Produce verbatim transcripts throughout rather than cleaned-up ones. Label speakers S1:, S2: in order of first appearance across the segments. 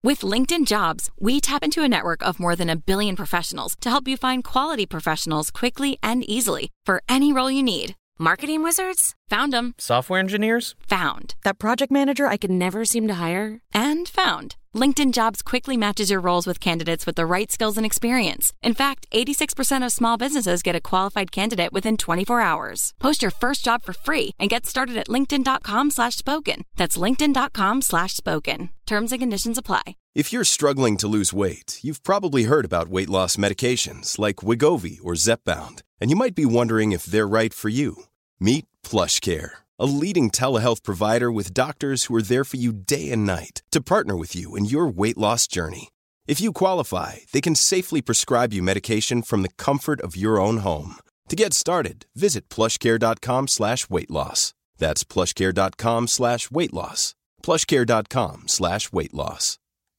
S1: With LinkedIn Jobs, we tap into a network of more than a billion professionals to help you find quality professionals quickly and easily for any role you need. Marketing wizards? Found them.
S2: Software engineers?
S1: Found. That project manager I could never seem to hire? And found. LinkedIn Jobs quickly matches your roles with candidates with the right skills and experience. In fact, eighty-six percent of small businesses get a qualified candidate within twenty-four hours. Post your first job for free and get started at linkedin.com slash spoken. That's linkedin.com slash spoken. Terms and conditions apply.
S3: If you're struggling to lose weight, you've probably heard about weight loss medications like Wegovy or Zepbound, and you might be wondering if they're right for you. Meet PlushCare, a leading telehealth provider with doctors who are there for you day and night to partner with you in your weight loss journey. If you qualify, they can safely prescribe you medication from the comfort of your own home. To get started, visit plushcare.com slash weight loss. That's plushcare.com slash weight loss. plushcare.com slash weight loss.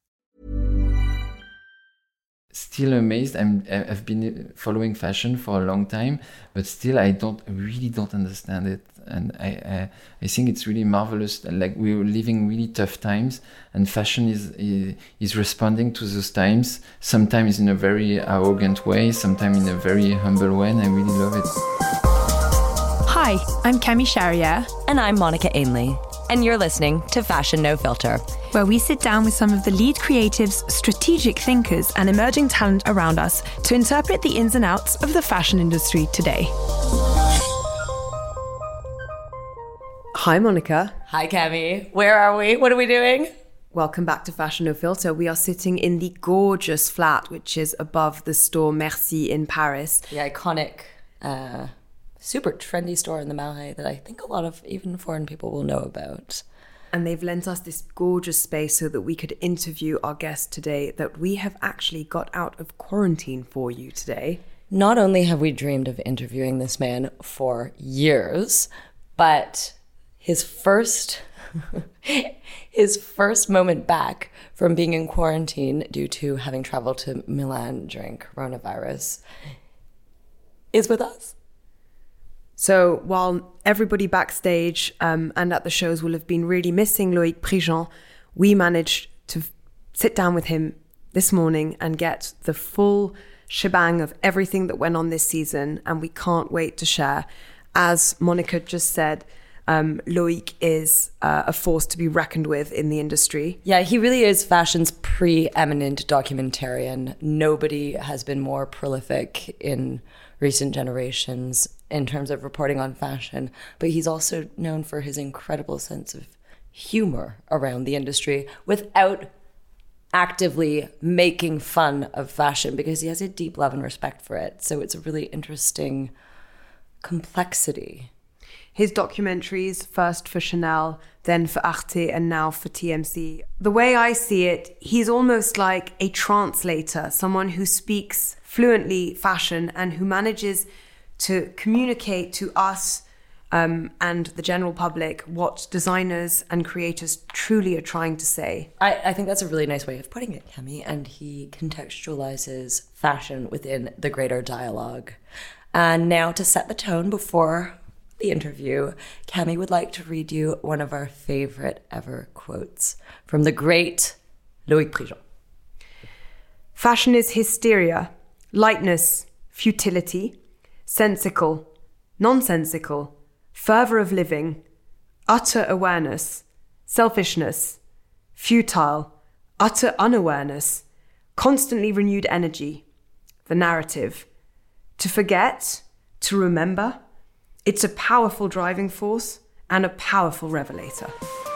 S4: Still amazed. I'm, I've been following fashion for a long time, but still I don't really don't understand it. And I, I, I think it's really marvelous. Like we're living really tough times, and fashion is, is is responding to those times. Sometimes in a very arrogant way, sometimes in a very humble way, and I really love it.
S5: Hi, I'm Kemi Sharia.
S6: And I'm Monica Ainley. And you're listening to Fashion No Filter,
S5: where we sit down with some of the lead creatives, strategic thinkers, and emerging talent around us to interpret the ins and outs of the fashion industry today.
S7: Hi, Monica.
S6: Hi, Kemi. Where are we? What are we doing?
S7: Welcome back to Fashion No Filter. We are sitting in the gorgeous flat, which is above the store Merci in Paris.
S6: The iconic, uh, super trendy store in the Marais that I think a lot of even foreign people will know about.
S7: And they've lent us this gorgeous space so that we could interview our guest today, that we have actually got out of quarantine for you today.
S6: Not only have we dreamed of interviewing this man for years, but his first his first moment back from being in quarantine due to having traveled to Milan during coronavirus is with us.
S7: So while everybody backstage um, and at the shows will have been really missing Loïc Prigent, we managed to f- sit down with him this morning and get the full shebang of everything that went on this season, and we can't wait to share. As Monica just said, um, Loïc is uh, a force to be reckoned with in the industry.
S6: Yeah, he really is fashion's preeminent documentarian. Nobody has been more prolific in recent generations in terms of reporting on fashion, but he's also known for his incredible sense of humor around the industry without actively making fun of fashion, because he has a deep love and respect for it. So it's a really interesting complexity.
S7: His documentaries, first for Chanel, then for Arte, and now for T M C. The way I see it, he's almost like a translator, someone who speaks fluently fashion and who manages to communicate to us um, and the general public what designers and creators truly are trying to say.
S6: I, I think that's a really nice way of putting it, Kemi, and he contextualizes fashion within the greater dialogue. And now to set the tone before the interview, Kemi would like to read you one of our favorite ever quotes from the great Loïc Prigent.
S7: Fashion is hysteria, lightness, futility, sensical, nonsensical, fervor of living, utter awareness, selfishness, futile, utter unawareness, constantly renewed energy, the narrative. To forget, to remember, it's a powerful driving force and a powerful revelator.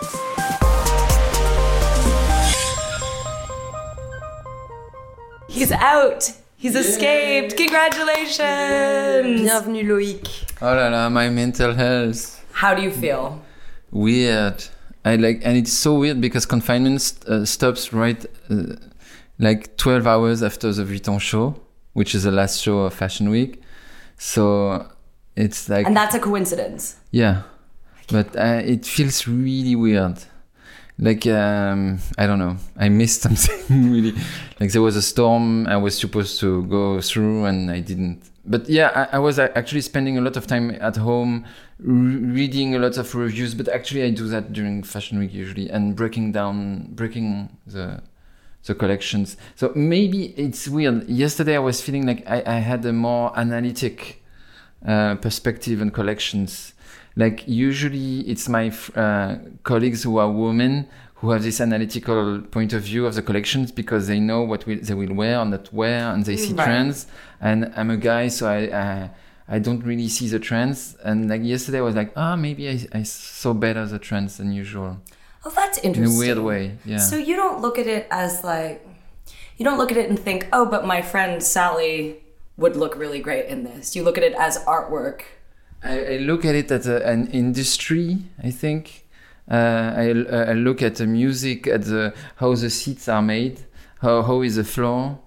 S6: He's out! He's Yay. Escaped! Congratulations!
S7: Bienvenue, Loïc.
S4: Oh la la, my mental health.
S6: How do you feel?
S4: Weird. I like, and it's so weird because confinement st- uh, stops right uh, like twelve hours after the Vuitton show, which is the last show of Fashion Week. So it's like...
S6: And that's a coincidence.
S4: Yeah. But uh, it feels really weird. Like, um, I don't know. I missed something really. Like there was a storm I was supposed to go through and I didn't. But yeah, I, I was actually spending a lot of time at home, re- reading a lot of reviews. But actually I do that during Fashion Week usually, and breaking down, breaking the the collections. So maybe it's weird. Yesterday I was feeling like I, I had a more analytic uh, perspective on collections. Like usually it's my uh, colleagues who are women who have this analytical point of view of the collections because they know what will, they will wear or not wear, and they see right. trends. And I'm a guy, so I, I I don't really see the trends. And like yesterday I was like, ah, oh, maybe I, I saw better the trends than usual.
S6: Oh, that's interesting.
S4: In a weird way, yeah.
S6: So you don't look at it as like, you don't look at it and think, oh, but my friend Sally would look really great in this. You look at it as artwork.
S4: I, I look at it as a, an industry, I think. Uh, I, I look at the music, at the how the seats are made, how how is the floor,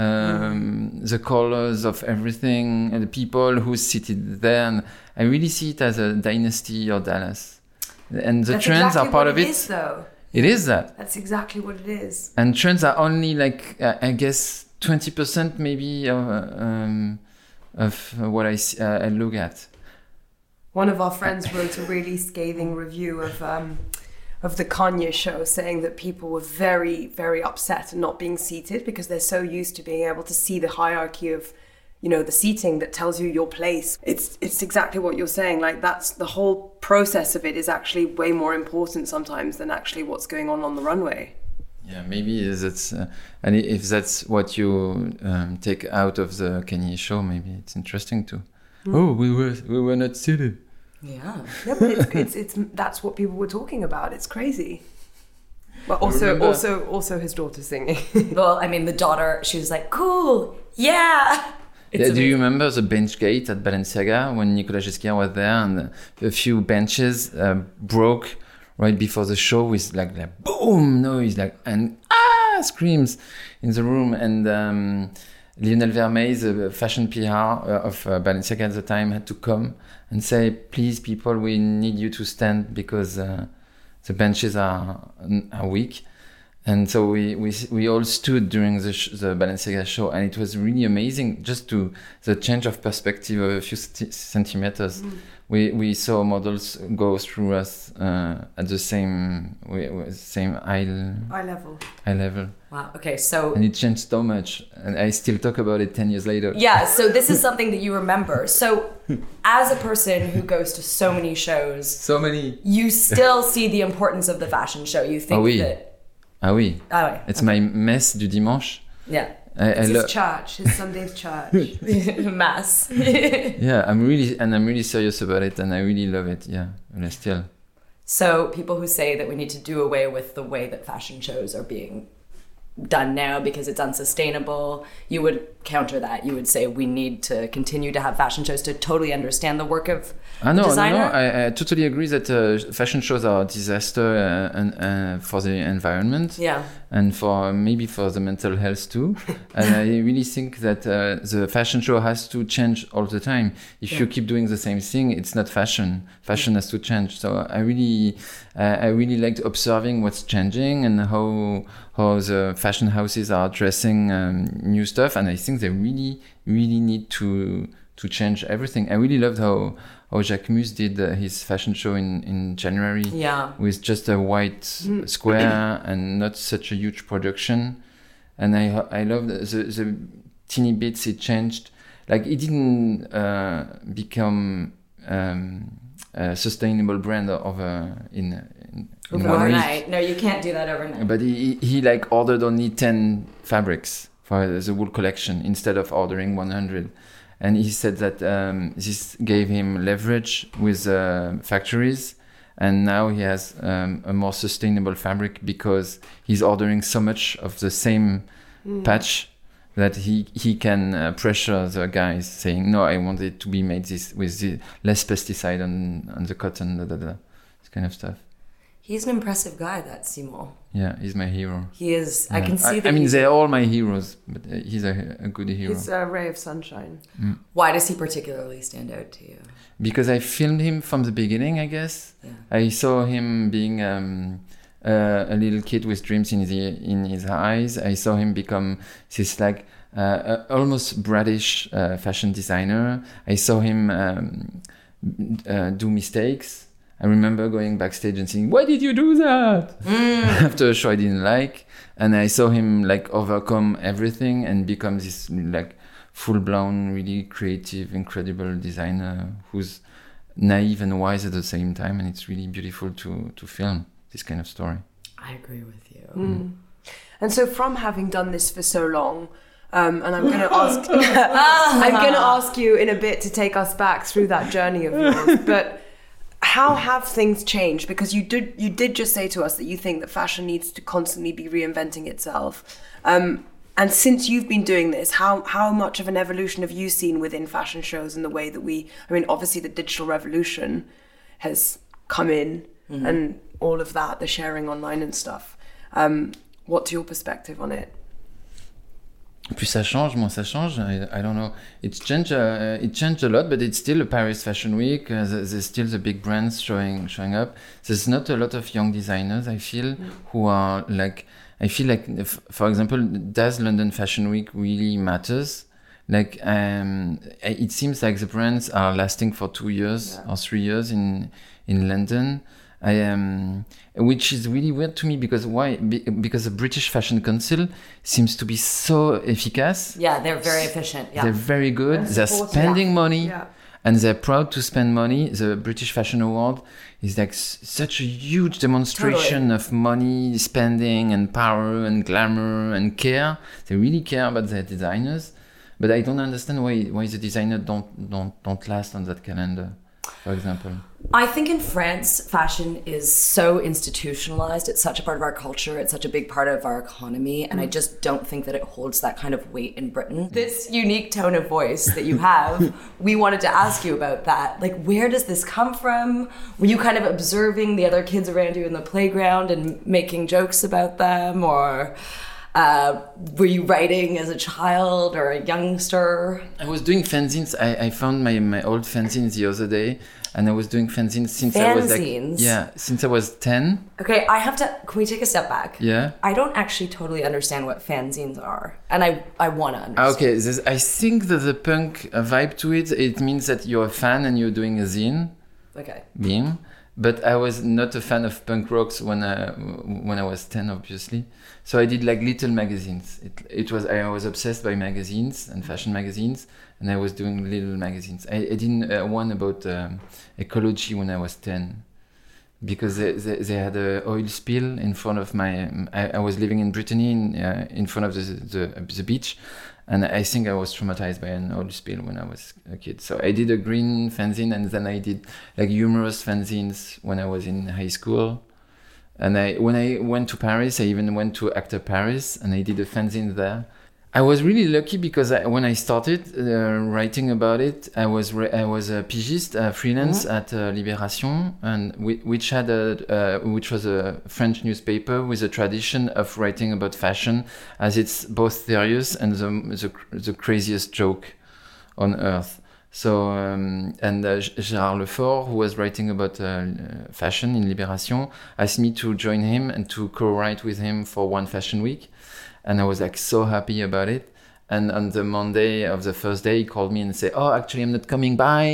S4: um, mm. the colors of everything, and the people who seated there. And I really see it as a dynasty or Dallas. And the
S7: That's
S4: trends
S7: exactly
S4: are part
S7: what
S4: of
S7: it
S4: it.
S7: Is, though.
S4: It is that.
S7: That's exactly what it is.
S4: And trends are only like uh, I guess twenty percent maybe of, um, of what I see, uh, I look at.
S7: One of our friends wrote a really scathing review of um, of the Kanye show, saying that people were very, very upset at not being seated because they're so used to being able to see the hierarchy of, you know, the seating that tells you your place. It's it's exactly what you're saying. Like that's the whole process of it is actually way more important sometimes than actually what's going on on the runway.
S4: Yeah, maybe that's uh, and if that's what you um, take out of the Kanye show, maybe it's interesting too. Mm. Oh, we were we were not seated.
S7: Yeah, yeah, but it's, it's it's that's what people were talking about. It's crazy. But also also also his daughter singing.
S6: Well, I mean, the daughter, she was like, "Cool, yeah."
S4: Yeah, do you remember the bench gate at Balenciaga when Nicolas Ghesquière was there and a few benches uh, broke right before the show with like like boom noise like and ah screams in the room, and um, Lionel Vermeil, the fashion P R of uh, Balenciaga at the time, had to come and say, please people, we need you to stand because uh, the benches are are weak. And so we, we we all stood during the sh- the Balenciaga show, and it was really amazing just to the change of perspective of a few st- centimeters. Mm. We we saw models go through us uh, at the same we, we, same eye
S7: eye level.
S4: Eye level.
S6: Wow. Okay. So
S4: and it changed so much, and I still talk about it ten years later.
S6: Yeah. So this is something that you remember. So as a person who goes to so many shows,
S4: so many,
S6: you still see the importance of the fashion show. You think
S4: oh, oui.
S6: that.
S4: Ah oui.
S6: Ah ouais.
S4: It's
S6: okay.
S4: my messe du dimanche.
S6: Yeah.
S4: I,
S7: it's
S4: I
S7: his
S4: lo-
S7: church, his Sunday's church.
S6: Mass.
S4: Yeah, I'm really, and I'm really serious about it, and I really love it, yeah, and I still.
S6: So people who say that we need to do away with the way that fashion shows are being done now because it's unsustainable, you would counter that. You would say we need to continue to have fashion shows to totally understand the work of
S4: ah, no,
S6: the designer?
S4: No, no, I, I totally agree that uh, fashion shows are a disaster uh, and, uh, for the environment.
S6: Yeah.
S4: And for maybe for the mental health too. And I really think that uh, the fashion show has to change all the time. If yeah. you keep doing the same thing, it's not fashion. Fashion has to change. So I really, uh, I really liked observing what's changing and how how the fashion houses are dressing um, new stuff. And I think they really, really need to to change everything. I really loved how how Jacquemus did uh, his fashion show in, in January
S6: yeah.
S4: with just a white square and not such a huge production. And I I love the, the, the teeny bits it changed. Like it didn't uh, become um, a sustainable brand of uh, in, in, in
S6: overnight. No, you can't do that overnight.
S4: But he, he like ordered only ten fabrics for the whole collection instead of ordering one hundred. And he said that um, this gave him leverage with uh, factories, and now he has um, a more sustainable fabric because he's ordering so much of the same mm. patch that he he can uh, pressure the guys, saying, "No, I want it to be made this with the less pesticide on on the cotton." Da, da, da. This kind of stuff.
S6: He's an impressive guy, that Simon.
S4: Yeah, he's my hero.
S6: He is.
S4: Yeah.
S6: I can see
S4: I,
S6: that.
S4: I mean, they're all my heroes, but uh, he's a, a good hero.
S7: He's a ray of sunshine.
S4: Mm.
S6: Why does he particularly stand out to you?
S4: Because I filmed him from the beginning, I guess.
S6: Yeah.
S4: I saw him being um, uh, a little kid with dreams in the in his eyes. I saw him become this like uh, uh, almost British uh, fashion designer. I saw him um, uh, do mistakes. I remember going backstage and saying, "Why did you do that?" Mm. After a show I didn't like, and I saw him like overcome everything and become this like full-blown, really creative, incredible designer who's naive and wise at the same time, and it's really beautiful to to film this kind of story.
S6: I agree with you.
S7: Mm. And so, from having done this for so long, um, and I'm going to ask, I'm going to ask you in a bit to take us back through that journey of yours, but. How have things changed? Because you did you did just say to us that you think that fashion needs to constantly be reinventing itself. Um, and since you've been doing this, how how much of an evolution have you seen within fashion shows and the way that we, I mean, obviously the digital revolution has come in mm-hmm. and all of that, the sharing online and stuff. Um, what's your perspective on it?
S4: Plus ça change, moins ça change. I, I don't know. It's changed. Uh, it changed a lot, but it's still a Paris Fashion Week. Uh, there's still the big brands showing showing up. There's not a lot of young designers, I feel, mm. who are like. I feel like, if, for example, does London Fashion Week really matters? Like, um, it seems like the brands are lasting for two years yeah. or three years in in London. I um, which is really weird to me because why? Be, because the British Fashion Council seems to be so efficacious.
S6: Yeah, they're very efficient. Yeah.
S4: They're very good. They're spending yeah. money, yeah. and they're proud to spend money. The British Fashion Award is like s- such a huge demonstration totally. of money spending and power and glamour and care. They really care about their designers, but I don't understand why why the designers don't don't don't last on that calendar. For example,
S6: I think in France, fashion is so institutionalized. It's such a part of our culture. It's such a big part of our economy. And mm. I just don't think that it holds that kind of weight in Britain. This unique tone of voice that you have, we wanted to ask you about that. Like, where does this come from? Were you kind of observing the other kids around you in the playground and making jokes about them? Or uh, were you writing as a child or a youngster?
S4: I was doing fanzines. I, I found my, my old fanzines the other day. And I was doing fanzines since
S6: fanzines.
S4: I was like, yeah, since I was ten.
S6: Okay, I have to, can we take a step back?
S4: Yeah.
S6: I don't actually totally understand what fanzines are. And I, I want to understand.
S4: Okay, this, I think that the punk vibe to it, it means that you're a fan and you're doing a zine.
S6: Okay.
S4: Beam. But I was not a fan of punk rocks when I, when I was ten, obviously. So I did like little magazines. It, it was, I was obsessed by magazines and fashion magazines. And I was doing little magazines. I, I did uh, one about um, ecology when I was ten, because they, they, they had an oil spill in front of my. I, I was living in Brittany, in, uh, in front of the, the the beach, and I think I was traumatized by an oil spill when I was a kid. So I did a green fanzine, and then I did like humorous fanzines when I was in high school. And I when I went to Paris, I even went to Actor Paris, and I did a fanzine there. I was really lucky because I, when I started uh, writing about it, I was re- I was a pigiste, a freelance mm-hmm. at uh, Libération, and we, which had a uh, which was a French newspaper with a tradition of writing about fashion, as it's both serious and the the, the craziest joke on earth. So um, and uh, Gérard Lefort, who was writing about uh, fashion in Libération, asked me to join him and to co-write with him for one fashion week. And I was like so happy about it. And on the Monday of the first day, he called me and said, "Oh, actually, I'm not coming by.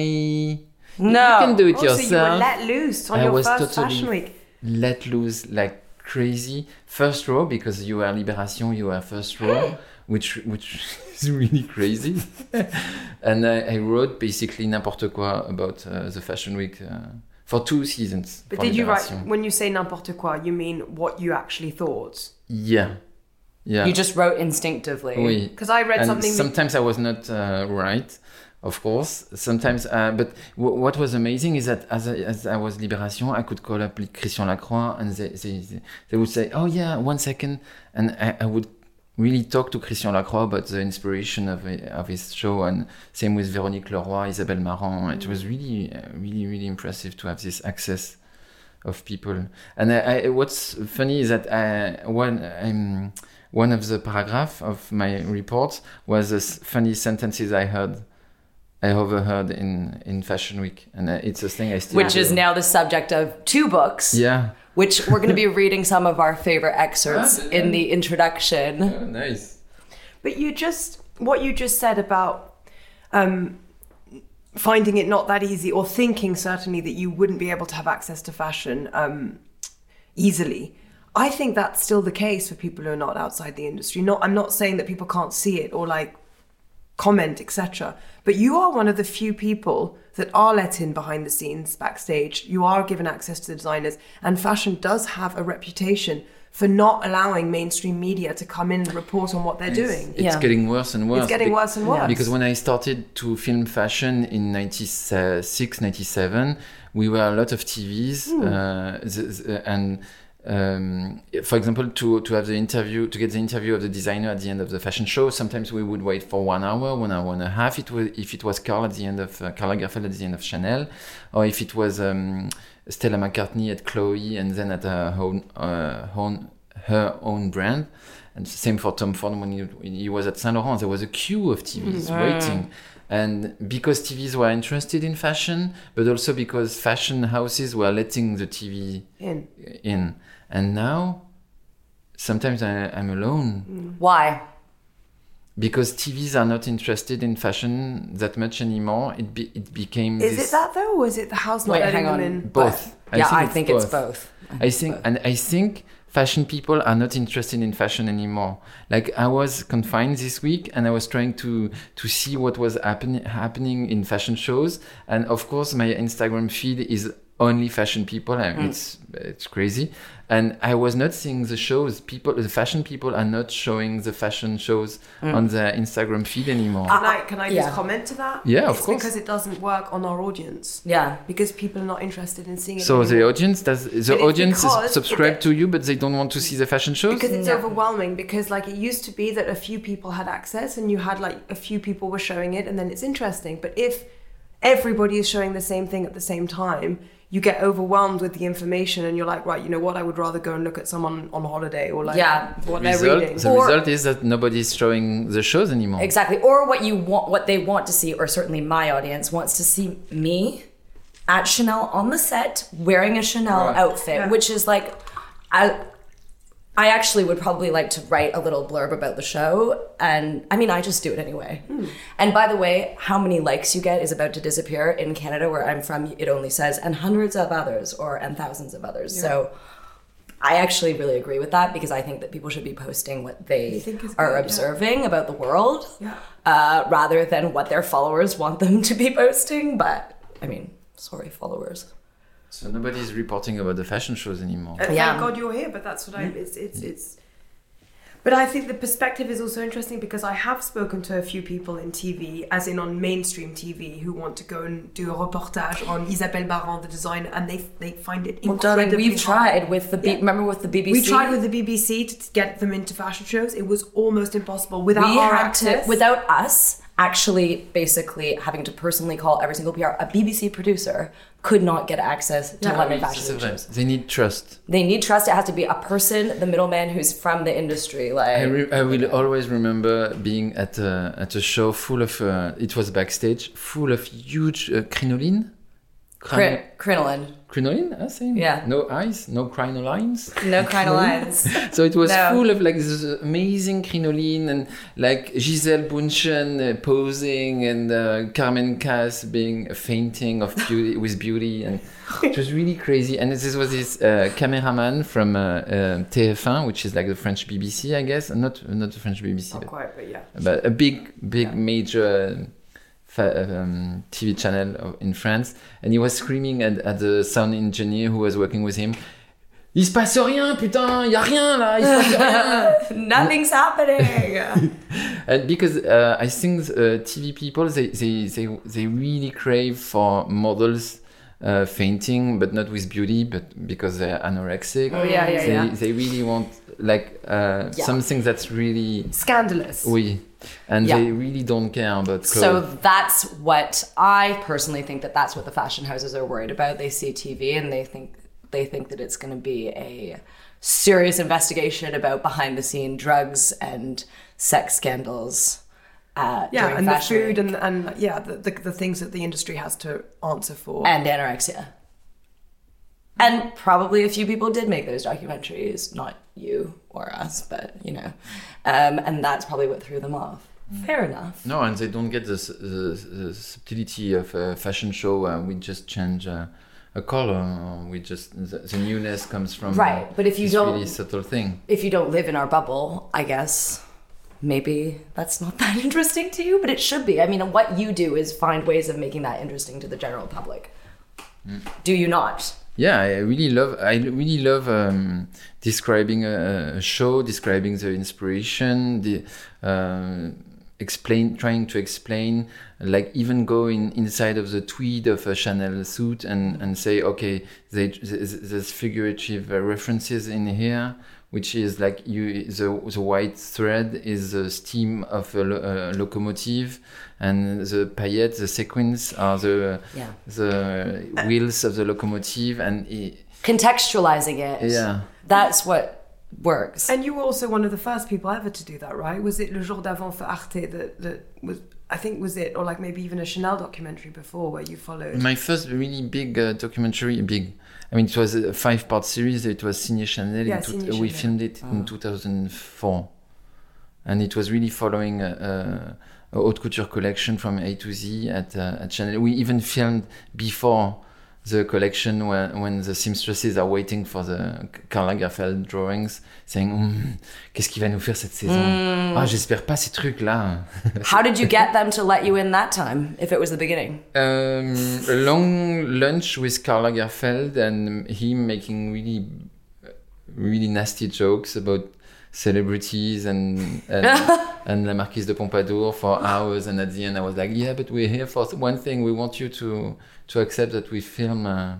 S6: No,
S4: you can do it
S7: oh,
S4: yourself."
S7: So you were let loose on
S4: I
S7: your
S4: was
S7: first
S4: totally
S7: fashion week.
S4: Let loose like crazy. First row, because you are Libération, you are first row, which which is really crazy. And I, I wrote basically n'importe quoi about uh, the fashion week. Uh, For two seasons.
S7: But did you write, when you say n'importe quoi, you mean what you actually thought?
S4: Yeah. Yeah.
S6: You just wrote instinctively.
S4: Oui.
S7: Because I read
S4: and
S7: something...
S4: Sometimes I was not uh, right, of course. Sometimes, uh, but w- what was amazing is that as I, as I was Libération, I could call up Christian Lacroix and they, they, they would say, "Oh yeah, one second." And I, I would really talk to Christian Lacroix about the inspiration of of his show, and same with Véronique Leroy, Isabelle Marant. It was really, really, really impressive to have this access of people. And I, I, what's funny is that I, one um, one of the paragraphs of my report was the funny sentences I heard, I overheard in, in Fashion Week, and it's a thing I still.
S6: Which
S4: do.
S6: is now the subject of two books.
S4: Yeah.
S6: Which we're going to be reading some of our favorite excerpts ah, in the introduction.
S4: Oh, nice.
S7: But you just, what you just said about um, finding it not that easy, or thinking certainly that you wouldn't be able to have access to fashion um, easily. I think that's still the case for people who are not outside the industry. Not, I'm not saying that people can't see it or like comment, et cetera. But you are one of the few people that are let in behind the scenes, backstage. You are given access to the designers, and fashion does have a reputation for not allowing mainstream media to come in and report on what they're
S4: it's,
S7: doing.
S4: It's
S6: yeah.
S4: getting worse and worse.
S7: It's getting
S4: Be-
S7: worse and worse.
S4: Because when I started to film fashion in ninety-six, ninety-seven, we were a lot of T Vs, mm. uh, th- th- and Um, for example, to, to have the interview, to get the interview of the designer at the end of the fashion show, sometimes we would wait for one hour, one hour and a half. It was, if it was Karl at the end of uh, Karl Lagerfeld at the end of Chanel, or if it was um, Stella McCartney at Chloe, and then at her own, uh, own her own brand. And same for Tom Ford when he, when he was at Saint Laurent. There was a queue of T Vs mm. waiting. And because T Vs were interested in fashion, but also because fashion houses were letting the T V
S7: in.
S4: in. And now, sometimes I, I'm alone.
S6: Mm. Why?
S4: Because T Vs are not interested in fashion that much anymore. It be, it became.
S7: Is
S4: this
S7: it that though, or is it the house not
S6: Wait,
S7: letting
S6: hang on.
S7: them in?
S4: Both.
S6: I yeah, think I
S4: it's
S6: think
S4: both.
S6: it's both.
S4: I, I think, both. and I think fashion people are not interested in fashion anymore. Like I was confined this week, and I was trying to to see what was happen, happening in fashion shows, and of course my Instagram feed is only fashion people. I mean, mm. It's it's crazy. And I was not seeing the shows. People, the fashion people are not showing the fashion shows mm. on their Instagram feed anymore.
S7: Can I, can I
S6: yeah.
S7: just comment to that?
S4: Yeah,
S7: it's
S4: of course.
S7: Because it doesn't work on our audience.
S6: Yeah.
S7: Because people are not interested in seeing it
S4: So
S7: anymore.
S4: the audience does the
S7: But
S4: audience is
S7: because
S4: subscribed
S7: it,
S4: to you, but they don't want to see the fashion shows?
S7: Because it's
S6: yeah.
S7: overwhelming. Because like it used to be that a few people had access, and you had like a few people were showing it, and then it's interesting. But if everybody is showing the same thing at the same time, you get overwhelmed with the information, and you're like, right, you know what, I would rather go and look at someone on holiday, or like
S6: yeah.
S7: what
S4: result,
S7: they're reading.
S4: The
S6: or,
S4: result is that nobody's showing the shows anymore.
S6: Exactly. Or what you want, what they want to see, or certainly my audience wants to see me at Chanel on the set wearing a Chanel
S4: right.
S6: outfit,
S7: yeah.
S6: which is like, I, I actually would probably like to write a little blurb about the show. And I mean, I just do it anyway. Mm. And by the way, how many likes you get is about to disappear. In Canada, where I'm from, it only says, and hundreds of others, or and thousands of others. Yeah. So I actually really agree with that, because I think that people should be posting what they are good, observing yeah. about the world,
S7: yeah.
S6: uh, rather than what their followers want them to be posting. But I mean, sorry, followers.
S4: So nobody's reporting about the fashion shows anymore.
S7: Uh,
S6: yeah.
S7: Thank God you're here, but that's what I. It's it's it's. But I think the perspective is also interesting, because I have spoken to a few people in T V, as in on mainstream T V, who want to go and do a reportage on Isabelle Baran, the designer, and they they find it
S6: Well,
S7: incredibly
S6: darling, we've
S7: hard.
S6: tried with the B-
S7: Yeah.
S6: remember with the B B C.
S7: We tried with the B B C to get them into fashion shows. It was almost impossible without
S6: we
S7: our
S6: had
S7: access.
S6: to, without us actually basically having to personally call every single P R. A B B C producer could not get access to
S7: Yeah.
S6: London fashion week shows.
S4: They need trust.
S6: They need trust. It has to be a person, the middleman, who's from the industry. Like
S4: I, re- I will always remember being at a, at a show full of, uh, it was backstage, full of huge uh, crinoline.
S6: Crin- crinoline.
S4: Crinoline, I think?
S6: Yeah.
S4: No eyes, no crinolines.
S6: No crinolines.
S4: So it was
S6: No.
S4: full of like this amazing crinoline, and like Giselle Bundchen uh, posing, and uh, Carmen Cass being fainting of beauty with beauty, and it was really crazy. And this was this uh, cameraman from uh, uh, T F one, which is like the French B B C, I guess. Not not the French B B C,
S7: Not
S4: but,
S7: quite, but yeah.
S4: but a big big
S7: Yeah.
S4: major. Fa- um, T V channel in France, and he was screaming at, at the sound engineer who was working with him. Il se passe rien, putain, y a rien là, il se passe rien.
S6: Nothing's happening.
S4: And because uh, I think uh, T V people, they, they they they really crave for models uh, fainting, but not with beauty, but because they're anorexic.
S7: Oh yeah, yeah,
S4: they,
S7: yeah.
S4: They really want like uh,
S6: Yeah.
S4: something that's really
S7: Scandalous.
S4: oui. And
S6: Yeah.
S4: they really don't care about clothes.
S6: So that's what I personally think that that's what the fashion houses are worried about. They see T V and they think they think that it's going to be a serious investigation about behind the scene drugs and sex scandals. Uh,
S7: Yeah,
S6: during
S7: and the
S6: fashion
S7: food
S6: week.
S7: and and yeah, the, the the things that the industry has to answer for.
S6: and anorexia. And probably a few people did make those documentaries, not you or us, but you know, um, and that's probably what threw them off. Fair enough.
S4: No, and they don't get the, the, the subtlety of a fashion show. Uh, we just change uh, a color. We just the, the newness comes from
S6: right. But if you
S4: this
S6: don't,
S4: really subtle thing.
S6: If you don't live in our bubble, I guess maybe that's not that interesting to you. But it should be. I mean, what you do is find ways of making that interesting to the general public. Mm. Do you not?
S4: Yeah, I really love. I really love um, describing a, a show, describing the inspiration, the uh, explain, trying to explain, like even go in, inside of the tweed of a Chanel suit and, and say, okay, they, there's figurative references in here, which is like you the the white thread is the steam of a, lo- a locomotive, and the paillettes, the sequins are the
S6: yeah.
S4: the wheels of the locomotive, and it,
S6: contextualizing it.
S4: Yeah,
S6: that's what works.
S7: And you were also one of the first people ever to do that, right? Was it Le Jour d'Avant for Arte that that was? I think was it, or like maybe even a Chanel documentary before where you followed.
S4: My first really big uh, documentary, big. I mean, it was a five-part series. It was Signé Chanel.
S7: Yeah,
S4: two,
S7: Signé
S4: we
S7: Chanel.
S4: filmed it oh. in two thousand four, and it was really following a, a, a haute couture collection from A to Z at uh, at Chanel. We even filmed before the collection when, when the seamstresses are waiting for the Karl Lagerfeld drawings, saying mm, qu'est-ce qu'il va nous faire cette saison?
S6: Mm.
S4: Ah, j'espère pas ces trucs là.
S6: How did you get them to let you in that time? If it was the beginning,
S4: um, a long lunch with Karl Lagerfeld and him making really, really nasty jokes about celebrities and and, and La Marquise de Pompadour for hours, and at the end I was like, yeah, but we're here for one thing. We want you to to accept that we film uh,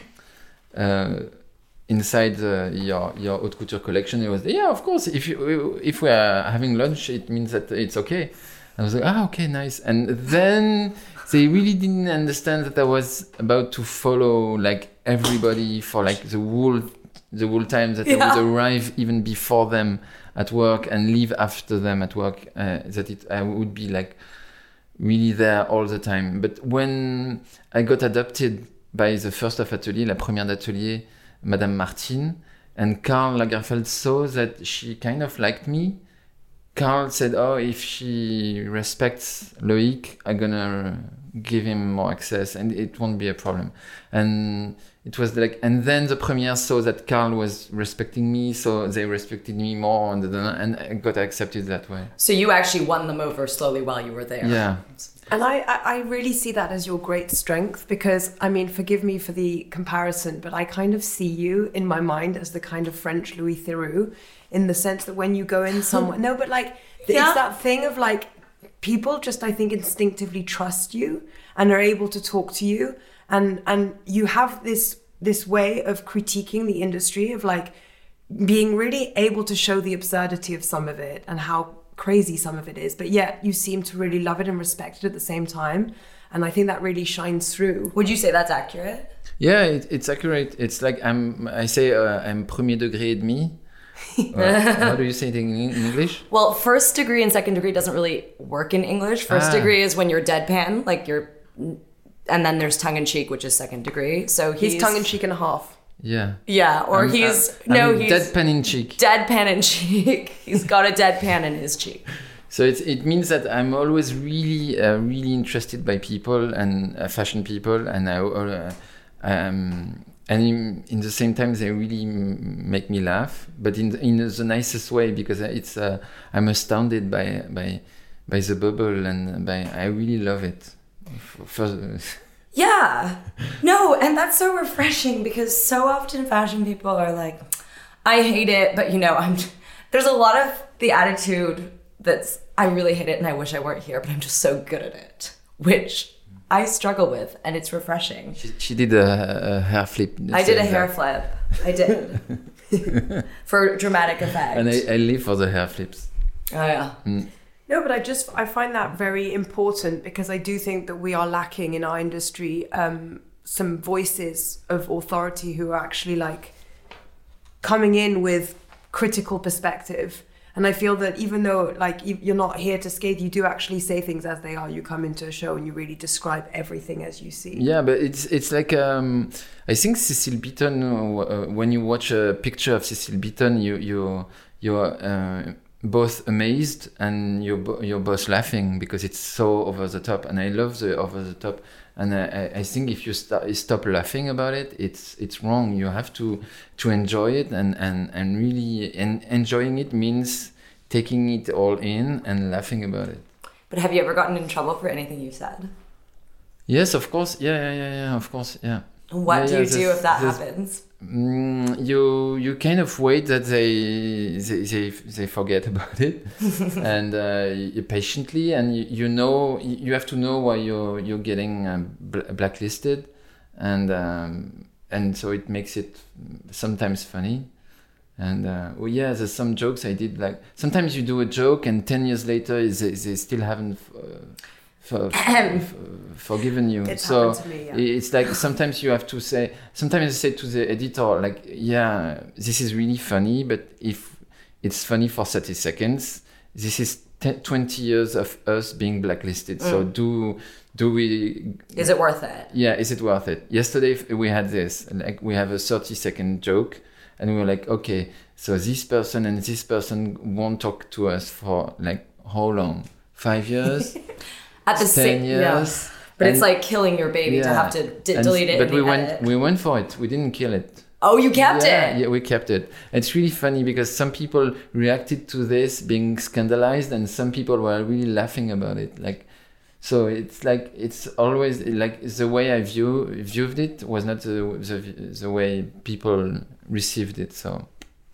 S4: uh, inside uh, your your haute couture collection. It was yeah, of course. If you if we are having lunch, it means that it's okay. I was like, ah, okay, nice. And then they really didn't understand that I was about to follow like everybody for like the whole the whole time, that yeah. I would arrive even before them at work and leave after them at work, uh, that it I would be like really there all the time. But when I got adopted by the first of Atelier, la première d'Atelier, Madame Martine, and Karl Lagerfeld saw that she kind of liked me, Karl said, oh, if she respects Loïc, I'm gonna give him more access and it won't be a problem. And it was like, and then the premiere saw that Karl was respecting me, so they respected me more, and, and I got accepted that way.
S6: So you actually won them over slowly while you were there.
S4: Yeah.
S7: And I, I really see that as your great strength, because, I mean, forgive me for the comparison, but I kind of see you in my mind as the kind of French Louis Theroux, in the sense that when you go in somewhere, no, but like, yeah. it's that thing of like, people just, I think, instinctively trust you and are able to talk to you. And and you have this this way of critiquing the industry, of like being really able to show the absurdity of some of it and how crazy some of it is, but yet you seem to really love it and respect it at the same time. And I think that really shines through.
S6: Would you say that's accurate?
S4: Yeah, it, it's accurate. It's like I'm. I say uh, I'm premier degré et demi. uh, how do you say it in, in English?
S6: Well, first degree and second degree doesn't really work in English. First ah. degree is when you're deadpan, like you're. And then there's tongue-in-cheek, which is second degree. So he's,
S7: he's tongue-in-cheek and a half.
S4: Yeah.
S6: Yeah, or I'm, he's... Uh, no,
S4: I'm
S6: he's...
S4: deadpan in cheek.
S6: Deadpan in cheek. He's got a deadpan in his cheek.
S4: So it, it means that I'm always really, uh, really interested by people and uh, fashion people. And I, uh, um, and in, in the same time, they really make me laugh. But in, in the nicest way, because it's uh, I'm astounded by, by, by the bubble, and by I really love it. For,
S6: yeah, no, and that's so refreshing, because so often fashion people are like, I hate it, but you know, I'm. There's a lot of the attitude that's, I really hate it and I wish I weren't here, but I'm just so good at it, which I struggle with, and it's refreshing.
S4: She, she did a, a hair flip.
S6: I did a hair flip. I did. For dramatic effect.
S4: And I, I live for the hair flips.
S6: Oh yeah.
S4: Mm.
S7: No, but I just, I find that very important, because I do think that we are lacking in our industry um, some voices of authority who are actually like coming in with critical perspective. And I feel that even though like you're not here to skate, you do actually say things as they are. You come into a show and you really describe everything as you see.
S4: Yeah, but it's it's like, um, I think Cecil Beaton, uh, when you watch a picture of Cecil Beaton, you, you, you're... Uh, both amazed and you're, bo- you're both laughing because it's so over the top. And I love the over the top. And I, I think if you st- stop laughing about it, it's it's wrong. You have to to enjoy it, and, and, and really and enjoying it means taking it all in and laughing about it.
S6: But have you ever gotten in trouble for anything you said?
S4: Yes, of course. Yeah, yeah, yeah, yeah. Of course, yeah.
S6: What
S4: yeah,
S6: do
S4: yeah,
S6: you do if that
S4: there's,
S6: happens?
S4: Mm, you you kind of wait that they they they, they forget about it, and uh, you patiently, and you, you know you have to know why you're you're getting um, bl- blacklisted, and um, and so it makes it sometimes funny, and uh, well, yeah, there's some jokes I did like sometimes you do a joke and ten years later they, they still haven't. Uh, For, for, forgiven you.
S7: It's
S4: so
S7: happened to me, yeah.
S4: it's like sometimes you have to say, sometimes I say to the editor, like, yeah, this is really funny, but if it's funny for thirty seconds, this is ten, twenty years of us being blacklisted. Mm. So do do we...
S6: Is it worth it?
S4: Yeah, is it worth it? Yesterday we had this, like we have a thirty second joke and we were like, okay, so this person and this person won't talk to us for like how long? Five years?
S6: At the
S4: ten
S6: same,
S4: years,
S6: yeah. But
S4: and,
S6: it's like killing your baby
S4: yeah.
S6: to have to d-
S4: and,
S6: delete it.
S4: But
S6: in
S4: we
S6: the
S4: went,
S6: edit.
S4: we went for it. We didn't kill it.
S6: Oh, you kept
S4: yeah,
S6: it.
S4: Yeah, we kept it. It's really funny because some people reacted to this being scandalized, and some people were really laughing about it. Like, so it's like it's always like the way I view viewed it was not the the, the way people received it. So.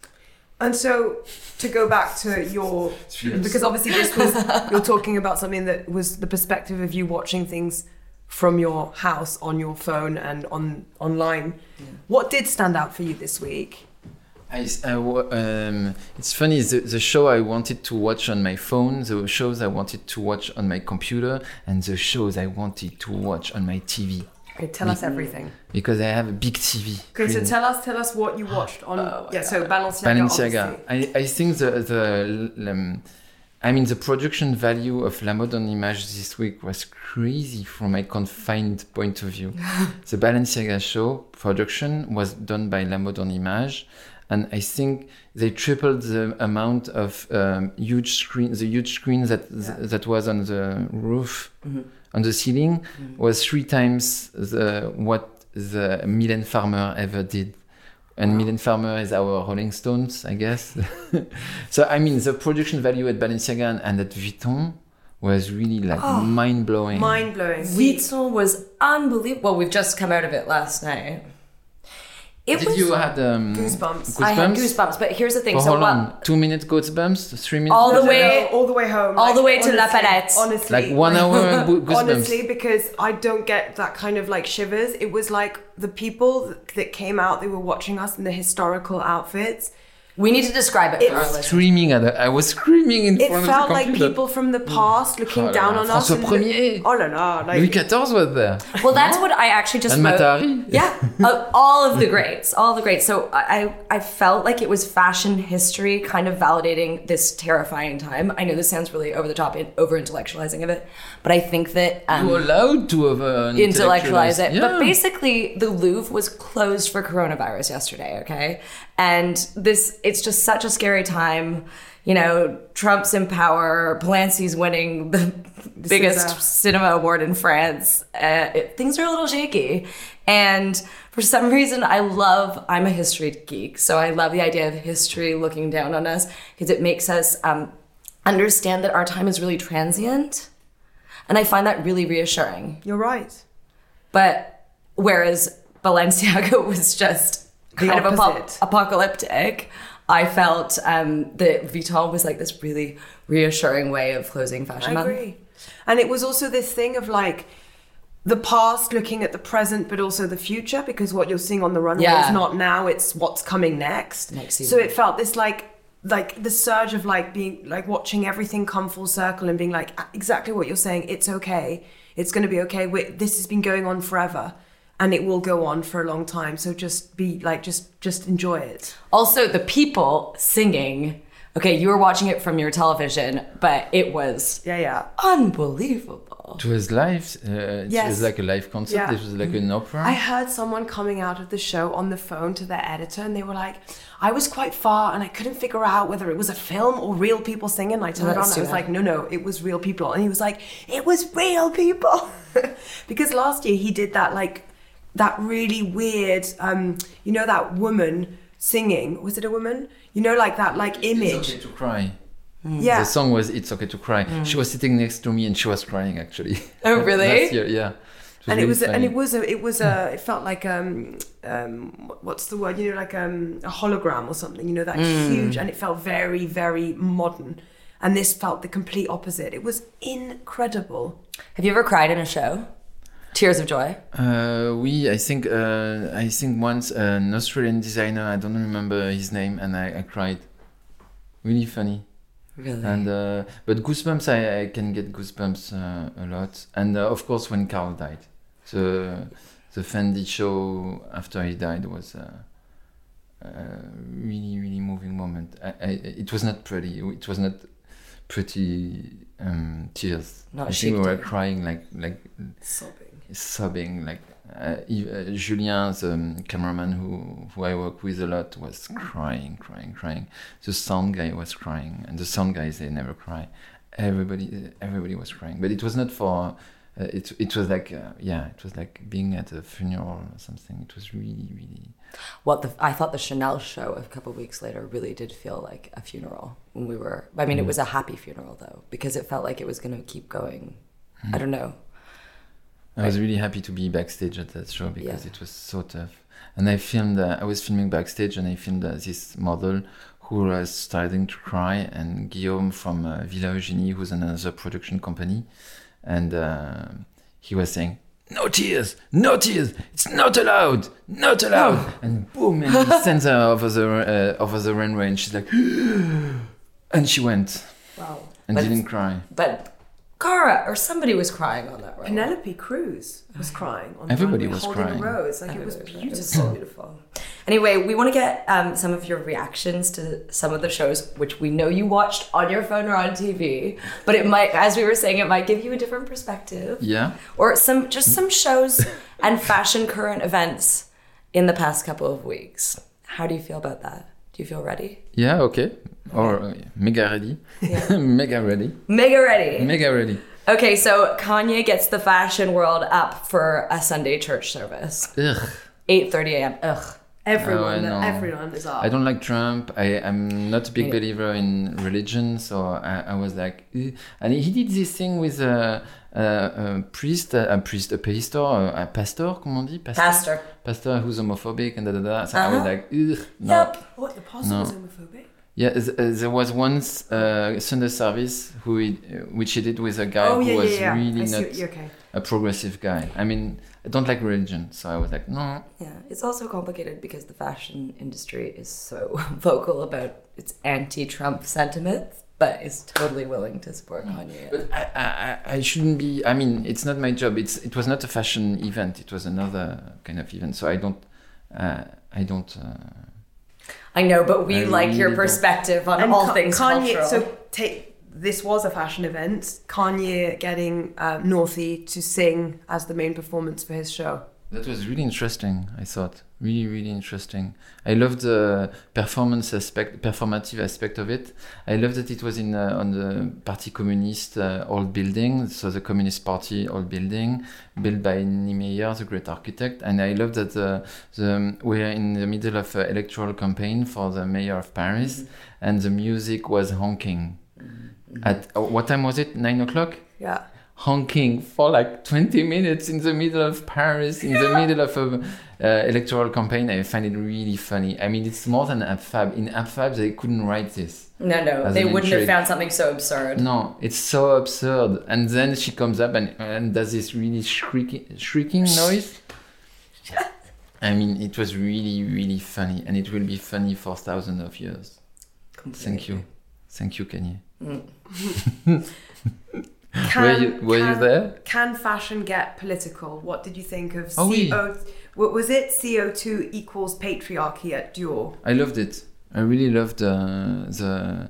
S7: And so, to go back to your, because obviously this was, you're talking about something that was the perspective of you watching things from your house, on your phone and on online. Yeah. What did stand out for you this week?
S4: I, I, um, it's funny, the, the show I wanted to watch on my phone, the shows I wanted to watch on my computer, and the shows I wanted to watch on my T V.
S7: Okay, tell us everything.
S4: Because I have a big T V.
S7: Okay, so tell us, tell us what you watched on.
S6: Oh
S7: yeah,
S6: God.
S7: so Balenciaga.
S4: Balenciaga. I, I think the the um, I mean the production value of La Mode en Image this week was crazy from my confined point of view. The Balenciaga show production was done by La Mode en Image, and I think they tripled the amount of um, huge screen, the huge screen that yeah. th- that was on the roof. Mm-hmm. On the ceiling mm-hmm. was three times the what the Mylène Farmer ever did. And wow. Mylène Farmer is our Rolling Stones, I guess. So, I mean, the production value at Balenciaga and at Vuitton was really like oh, mind-blowing.
S7: Mind-blowing.
S6: Vuitton was unbelievable. Well, we've just come out of it last night. It
S4: Did
S6: was
S4: you had um,
S7: goosebumps.
S4: goosebumps?
S6: I had goosebumps, but here's the thing.
S4: For
S6: so
S4: how long?
S6: what,
S4: Two minutes goosebumps? Three minutes?
S6: all the
S4: goosebumps?
S6: way,
S7: all the way home,
S6: all
S7: like,
S6: the way to
S7: honestly,
S6: La Palette.
S7: Honestly,
S4: like one hour goosebumps.
S7: Honestly, because I don't get that kind of like shivers. It was like the people that came out, they were watching us in the historical outfits.
S6: We need to describe it for our listeners.
S4: Screaming at it. I was screaming in
S7: it
S4: front of the
S7: felt like
S4: computer.
S7: people from the past looking
S4: Oh
S7: down
S4: là,
S7: on us.
S4: François Premier.
S7: Oh la la. Like,
S4: Louis fourteen was there.
S6: Well, that's what I actually just
S4: And
S6: wrote.
S4: Matari.
S6: Yeah, uh, all of the greats, all the greats. So I, I felt like it was fashion history kind of validating this terrifying time. I know this sounds really over the top and over intellectualizing of it, but I think that um,
S4: You're allowed to over
S6: intellectualize it.
S4: Yeah.
S6: But basically, the Louvre was closed for coronavirus yesterday. Okay, and this it's just such a scary time. You know, Trump's in power, Polanski's winning the biggest
S7: Cinema.
S6: cinema award in France. Uh, it, things are a little shaky. And for some reason, I love, I'm a history geek, so I love the idea of history looking down on us because it makes us um, understand that our time is really transient. And I find that really reassuring.
S7: You're right.
S6: But whereas Balenciaga was just
S7: The
S6: kind of apo-
S7: opposite.
S6: apocalyptic, I felt um, that Vuitton was like this really reassuring way of closing Fashion
S7: I
S6: Month.
S7: agree. And it was also this thing of like the past looking at the present, but also the future, because what you're seeing on the runway
S6: Yeah.
S7: is not now, it's what's coming next.
S6: Next
S7: so
S6: season.
S7: it felt this like, like the surge of like being like watching everything come full circle and being like exactly what you're saying. It's okay. It's going to be okay. we this has been going on forever. And it will go on for a long time. So just be like, just just enjoy it.
S6: Also, the people singing Okay, you were watching it from your television, but it was
S7: Yeah, yeah.
S6: unbelievable.
S4: It was live. Uh, it
S7: Yes.
S4: was like a live concert.
S7: Yeah.
S4: It was like an opera.
S7: I heard someone coming out of the show on the phone to their editor, and they were like, I was quite far and I couldn't figure out whether it was a film or real people singing. And I turned
S6: Let's
S7: on and I
S6: do
S7: was
S6: that.
S7: like, no, no, it was real people. And he was like, it was real people. Because last year he did that, like, that really weird, um, you know, that woman singing. Was it a woman? You know, like that, like, image.
S4: It's okay to cry.
S7: Yeah.
S4: The song was "It's Okay to Cry." She was sitting next to me and she was crying actually.
S6: Oh, really?
S4: Last year, yeah. It
S7: And
S4: really
S7: it was,
S4: funny.
S7: and it was, a, it was, a, it felt like, um, um, what's the word? You know, like um, a hologram or something. You know, that huge, and it felt very, very modern. And this felt the complete opposite. It was incredible.
S6: Have you ever cried in a show? Tears of joy?
S4: Uh, we, I think, uh, I think once uh, an Australian designer, I don't remember his name, and I, I cried. Really funny.
S6: Really?
S4: And uh, but goosebumps, I, I can get goosebumps uh, a lot. And uh, of course, when Carl died, the the Fendi show after he died was a, a really, really moving moment. I, I, it was not pretty. It was not pretty um, tears.
S6: Not
S4: I think we
S6: sheep
S4: were
S6: tears.
S4: crying like like
S7: Sobbing.
S4: sobbing like uh, Yves- uh, Julien, the um, cameraman who who I work with a lot, was crying crying crying the sound guy was crying, and the sound guys, they never cry. Everybody everybody was crying, but it was not for uh, it it was like uh, yeah it was like being at a funeral or something. It was really really
S6: What the I thought the Chanel show a couple of weeks later really did feel like a funeral when we were. I mean, it was a happy funeral though, because it felt like it was going to keep going. I don't know.
S4: I was really happy to be backstage at that show because
S6: Yeah.
S4: it was so tough. And I filmed, uh, I was filming backstage, and I filmed uh, this model who was starting to cry, and Guillaume from uh, Villa Eugénie, who's another production company, and uh, he was saying, "No tears, no tears, it's not allowed, not allowed." And boom, and he sends her over the uh, over the runway, and she's like, and she went
S6: Wow.
S4: and
S6: But-
S4: didn't cry.
S6: But Cara or somebody was crying on that road.
S7: Penelope Cruz was crying on the
S4: Everybody
S7: runway,
S4: was
S7: holding
S4: crying.
S7: a rose. Like, it was
S6: Everybody was
S7: beautiful.
S6: so beautiful. Anyway, we want to get um, some of your reactions to some of the shows, which we know you watched on your phone or on T V. But it might, as we were saying, it might give you a different perspective.
S4: Yeah.
S6: Or some just some shows and fashion current events in the past couple of weeks. How do you feel about that? Do you feel ready?
S4: Yeah, okay. Or uh, mega ready. mega ready.
S6: Mega ready.
S4: Mega ready.
S6: Okay, so Kanye gets the fashion world up for a Sunday church service.
S4: Ugh.
S6: eight thirty a.m. Ugh.
S7: Everyone,
S4: Oh, I know.
S7: everyone is up.
S4: I don't like Trump. I, I'm not a big
S6: Yeah.
S4: believer in religion, so I, I was like, "Ugh." And he did this thing with a, a, a priest, a, a priest, a pastor, a, a pastor, comment on dit?
S6: Pastor.
S4: Pastor who's homophobic and da da da. So I was
S6: Uh-huh.
S4: like, ugh, no.
S6: Yep.
S7: What, the pastor
S4: No.
S7: was homophobic?
S4: Yeah, th- uh, there was once uh, Sunday service who he, uh, which he did with a guy
S7: Oh,
S4: who
S7: yeah,
S4: was
S7: yeah, yeah.
S4: really
S7: I see
S4: not
S7: what you're okay.
S4: a progressive guy. I mean, I don't like religion, so I was like, no.
S6: Yeah, it's also complicated because the fashion industry is so vocal about its anti-Trump sentiments, but is totally willing to support Kanye.
S4: But I, I, I shouldn't be. I mean, it's not my job. It's it was not a fashion event. It was another kind of event. So I don't. Uh, I don't. Uh,
S6: I know, but we
S4: I
S6: like
S4: really
S6: your
S4: don't.
S6: perspective on
S7: And
S6: all
S7: Ka-
S6: things
S7: Kanye,
S6: cultural.
S7: so take this was a fashion event. Kanye getting uh, Northie to sing as the main performance for his show.
S4: that was really interesting. I thought really, really interesting. I loved the performance aspect, performative aspect of it. I loved that it was in uh, on the Parti Communiste uh, old building, so the Communist Party old building, built by Niemeyer, the great architect. And I loved that uh, the we're in the middle of an electoral campaign for the mayor of Paris, mm-hmm. and the music was honking. Mm-hmm. At uh, what time was it? Nine o'clock.
S7: Yeah.
S4: Honking for like twenty minutes in the middle of Paris, in the middle of a uh, electoral campaign. I find it really funny. I mean, it's more than AbFab. In AbFab, they couldn't write this.
S6: no, no,
S4: as
S6: they
S4: an
S6: wouldn't have
S4: intrigue.
S6: found something so absurd.
S4: No, it's so absurd. And then she comes up and, and does this really shrieking, shrieking noise. I mean, it was really, really funny. And it will be funny for thousands of years.
S6: Completely.
S4: Thank you. Thank you, Kanye.
S6: Mm.
S7: Can,
S4: were you, were
S7: can,
S4: you there?
S7: Can fashion get political? What did you think of
S4: Oh,
S7: C O? What was it? C O two equals patriarchy at Dior.
S4: I loved it. I really loved the the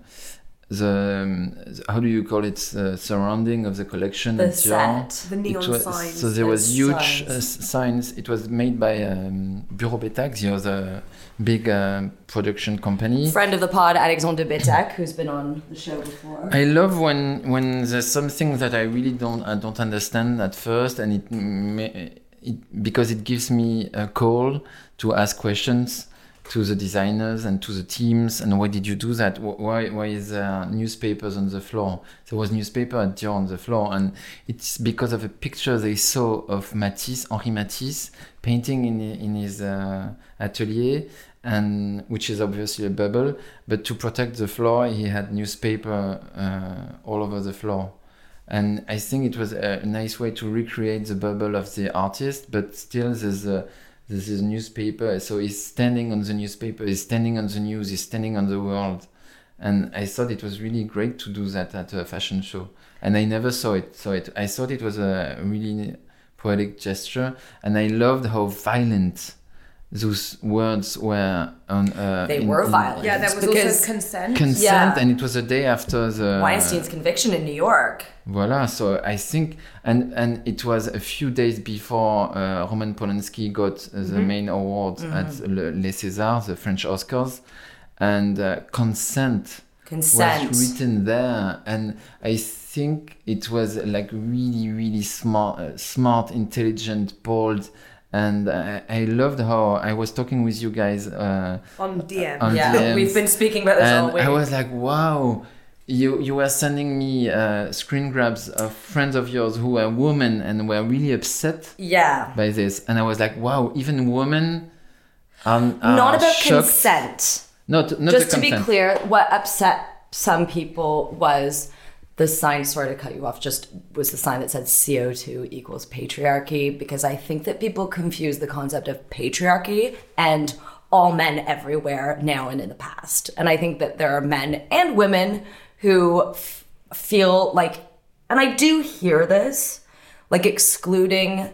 S4: the, um, the how do you call it the surrounding of the collection
S6: The
S4: at Dior.
S6: set.
S7: The neon
S4: It was-
S7: signs.
S4: So there was
S6: The
S4: huge
S6: signs.
S4: uh, s- signs. It was made by um, Bureau Bettac, the other big uh, production company.
S6: Friend of the pod, Alexandre Bettac, who's been on the show before.
S4: I love when when there's something that I really don't I don't understand at first, and it, ma- it because it gives me a call to ask questions to the designers and to the teams. And why did you do that? Wh- Why why is there newspapers on the floor? There was newspaper at Dior on the floor, and it's because of a picture they saw of Matisse, Henri Matisse, painting in in his uh, atelier, and which is obviously a bubble. But to protect the floor, he had newspaper uh, all over the floor. And I think it was a nice way to recreate the bubble of the artist, but still there's a there's a newspaper. So he's standing on the newspaper, he's standing on the news, he's standing on the world. And I thought it was really great to do that at a fashion show. And I never saw it. So it, I thought it was a really poetic gesture. And I loved how violent those words were on. Uh,
S6: They
S4: in-
S6: were
S4: in-
S6: violent.
S7: Yeah, there was
S6: Because
S7: also consent.
S4: Consent,
S6: Yeah.
S4: and it was a day after the
S6: Weinstein's conviction in New York.
S4: Voila, so I think, and and it was a few days before uh, Roman Polanski got uh, the main award at Le, Les Césars, the French Oscars, and uh, consent,
S6: Consent.
S4: was written there, and I think it was like really, really smart, uh, smart, intelligent, bold. And I, I loved how I was talking with you guys uh,
S7: On D M.
S4: on
S6: Yeah,
S4: D Ms.
S6: we've been speaking about this all
S4: And
S6: week.
S4: I was like, wow, you you were sending me uh, screen grabs of friends of yours who were women and were really upset
S6: yeah.
S4: by this. And I was like, wow, even women are, are
S6: Not about
S4: shocked.
S6: consent.
S4: Not, not
S6: Just
S4: the
S6: to be
S4: consent.
S6: clear, what upset some people was the sign, sorry to cut you off, just was the sign that said C O two equals patriarchy, because I think that people confuse the concept of patriarchy and all men everywhere now and in the past. And I think that there are men and women who f- feel like, and I do hear this, like excluding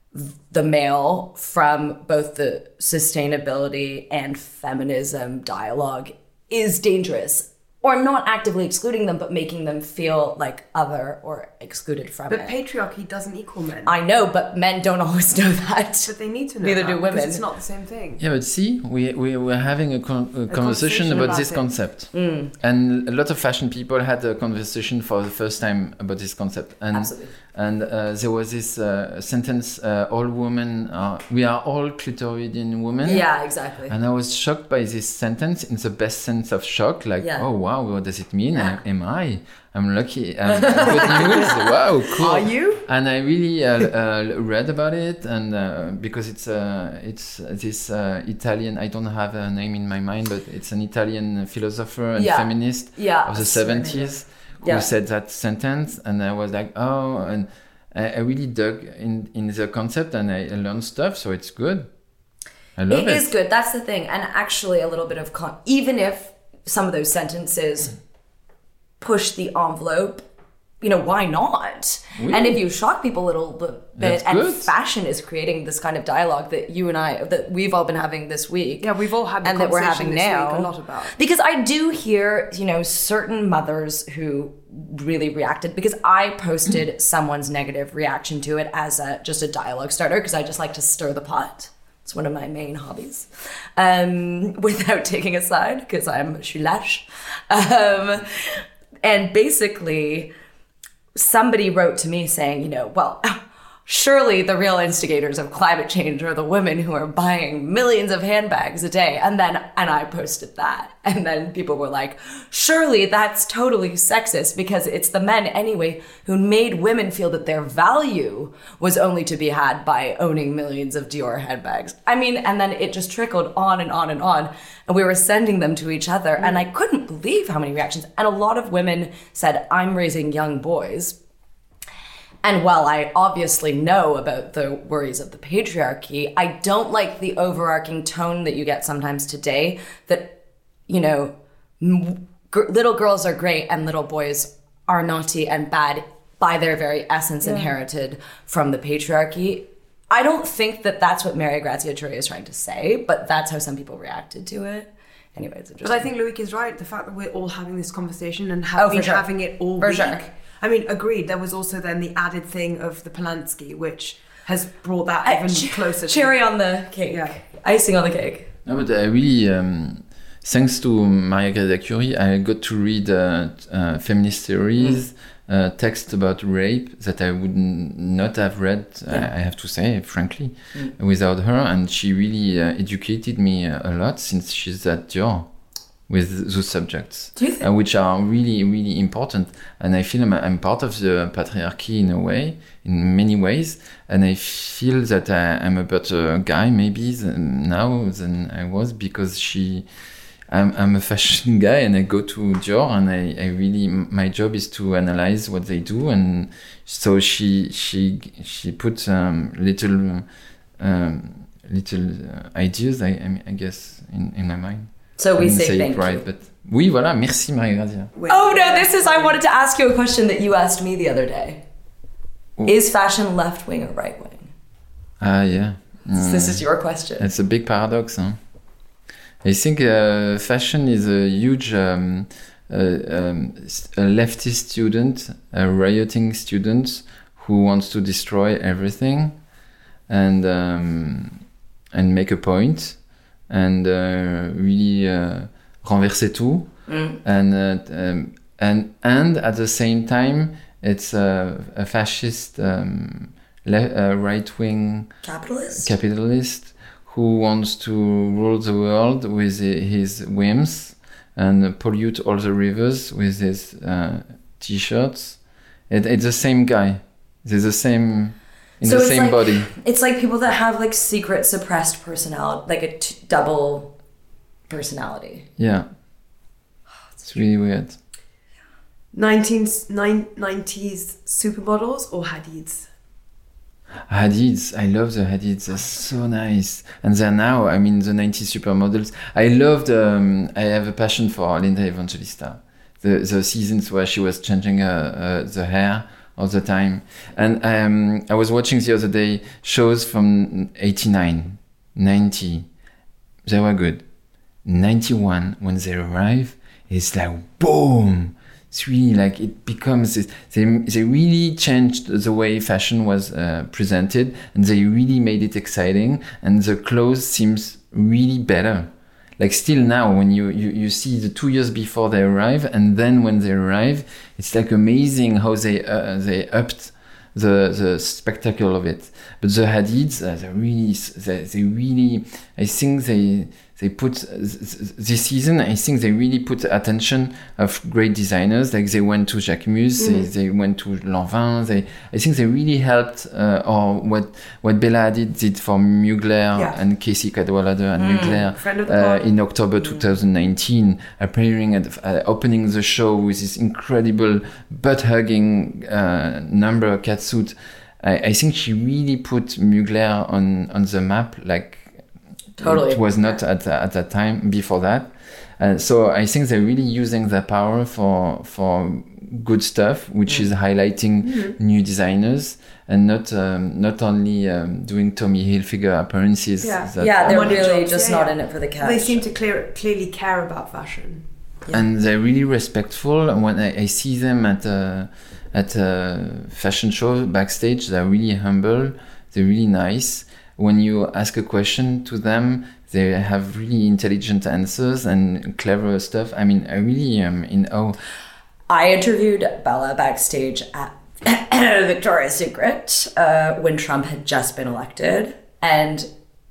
S6: the male from both the sustainability and feminism dialogue is dangerous. Or not actively excluding them, but making them feel like other or excluded from
S7: But
S6: it.
S7: patriarchy doesn't equal men.
S6: I know, but men don't always know that.
S7: but they need to know
S6: Neither
S7: that
S6: do
S7: because
S6: women.
S7: it's not the same thing.
S4: Yeah, but see, we, we were having a, con- a, conversation,
S7: conversation
S4: about,
S7: about
S4: this
S7: it.
S4: concept.
S6: Mm.
S4: And a lot of fashion people had a conversation for the first time about this concept. And,
S6: Absolutely.
S4: And uh, there was this uh, sentence, uh, all women, are, we are all clitoridian women.
S6: Yeah, exactly.
S4: And I was shocked by this sentence in the best sense of shock. Like,
S6: Yeah.
S4: oh, wow, what does it mean?
S6: Yeah.
S4: Am I? I'm lucky. Um, good news. Wow, cool.
S6: Are you?
S4: And I really uh, uh, read about it, and uh, because it's uh, it's this uh, Italian, I don't have a name in my mind, but it's an Italian philosopher and
S6: Yeah.
S4: feminist
S6: Yeah.
S4: of the seventies who
S6: Yeah.
S4: said that sentence, and I was like, oh, and I, I really dug in in the concept, and I, I learned stuff, so it's good. I love
S6: It
S4: it.
S6: is good. That's the thing. And actually, a little bit of con- even if some of those sentences push the envelope, you know, why not?
S4: Oui.
S6: And if you shock people a little bit,
S4: That's
S6: and
S4: good.
S6: fashion is creating this kind of dialogue that you and I, that we've all been having this week.
S7: Yeah, we've all had the
S6: and that we're
S7: conversation
S6: having
S7: this
S6: now
S7: week a lot about.
S6: Because I do hear, you know, certain mothers who really reacted, because I posted someone's negative reaction to it as a just a dialogue starter, because I just like to stir the pot. It's one of my main hobbies, um, without taking a side, because I'm je suis lâche. Um, and basically, somebody wrote to me saying, you know, well, surely the real instigators of climate change are the women who are buying millions of handbags a day. And then, and I posted that. And then people were like, surely that's totally sexist, because it's the men anyway who made women feel that their value was only to be had by owning millions of Dior handbags. I mean, and then it just trickled on and on and on. And we were sending them to each other. And I couldn't believe how many reactions. And a lot of women said, I'm raising young boys. And while I obviously know about the worries of the patriarchy, I don't like the overarching tone that you get sometimes today that, you know, m- g- little girls are great and little boys are naughty and bad by their very essence, inherited from the patriarchy. I don't think that that's what Mary Grazia Chiuri is trying to say, but that's how some people reacted to it. anyway, it's interesting.
S7: But I think Loic is right. The fact that we're all having this conversation and have
S6: Oh, for
S7: been
S6: sure.
S7: having it all
S6: For
S7: week.
S6: sure.
S7: I mean, agreed. There was also then the added thing of the Polanski, which has brought that even
S6: Uh,
S7: closer.
S6: Cherry
S7: to,
S6: on the cake.
S7: Yeah.
S6: Icing on the cake.
S4: No, but I really, um, thanks to Maria Greda Curie, I got to read uh, uh, feminist theories, mm. uh, texts about rape that I would n- not have read,
S6: Yeah.
S4: I, I have to say, frankly,
S6: Mm.
S4: without her. And she really uh, educated me uh, a lot since she's at Dior with those subjects,
S6: Do you think?
S4: uh, which are really, really important. And I feel I'm, I'm part of the patriarchy in a way, in many ways. And I feel that I, I'm a better guy maybe than now than I was because she, I'm, I'm a fashion guy and I go to Dior and I, I really, my job is to analyze what they do. And so she, she, she put um, little, um, little uh, ideas, I, I, I guess, in, in my mind.
S6: So we
S4: Didn't
S6: say,
S4: say
S6: thank
S4: it right,
S6: you.
S4: but oui, voilà, merci Marie-Gradia.
S6: Oh no, this is, I wanted to ask you a question that you asked me the other day.
S4: Oh.
S6: Is fashion left wing or right wing?
S4: Ah, yeah. Mm.
S6: This is your question.
S4: It's a big paradox, huh? I think uh, fashion is a huge um, uh, um, a leftist student, a rioting student who wants to destroy everything and um, and make a point and uh, really uh, renverser tout,
S6: Mm.
S4: and uh, um, and and at the same time it's a, a fascist um, le- uh, right-wing
S6: Capitalist?
S4: capitalist who wants to rule the world with his whims and pollute all the rivers with his uh, t-shirts. It, it's the same guy. It's the same in
S6: So
S4: the
S6: it's
S4: same
S6: like-
S4: body.
S6: It's like people that have like secret suppressed personality, like a t- double personality.
S4: Yeah. It's really weird.
S7: nineteens, nine, nineties supermodels or Hadids?
S4: Hadids, I love the Hadids. They're so nice, and they're now. I mean, the nineties supermodels. I loved. Um, I have a passion for Linda Evangelista. The the seasons where she was changing uh, uh, the hair all the time, and um, I was watching the other day shows from eighty-nine, ninety. They were good. ninety-one, when they arrive, it's like boom. It's really like it becomes this, they they really changed the way fashion was uh, presented, and they really made it exciting, and the clothes seems really better. Like still now when you, you, you see the two years before they arrive and then when they arrive, it's like amazing how they uh, they upped the the spectacle of it. But the Hadids, uh, they really they, they really I think they they put uh, this season. I think they really put attention of great designers. Like they went to Jacquemus, mm-hmm. they, they went to Lanvin. They I think they really helped. Uh, or what what Bella Hadid did for Mugler
S7: yeah.
S4: and Casey Cadwallader and
S7: mm,
S4: Mugler
S7: friend of the
S4: uh,
S7: pod.
S4: in October mm. twenty nineteen, appearing at uh, opening the show with this incredible butt hugging uh, number catsuit. I, I think she really put Mugler on on the map. Like.
S6: Totally.
S4: It was not at at that time before that. Uh, so I think they're really using their power for for good stuff, which mm. is highlighting mm-hmm. new designers and not um, not only um, doing Tommy Hilfiger appearances.
S7: Yeah,
S4: that
S6: yeah they're
S7: money
S6: really
S7: jobs.
S6: just
S7: yeah,
S6: not
S7: yeah.
S6: in it for the cash.
S7: They seem to clear, clearly care about fashion.
S4: Yeah. And they're really respectful. And when I, I see them at a, at a fashion show backstage, they're really humble. They're really nice. When you ask a question to them, they have really intelligent answers and clever stuff. I mean, I really am in awe.
S6: I interviewed Bella backstage at Victoria's Secret uh, when Trump had just been elected. And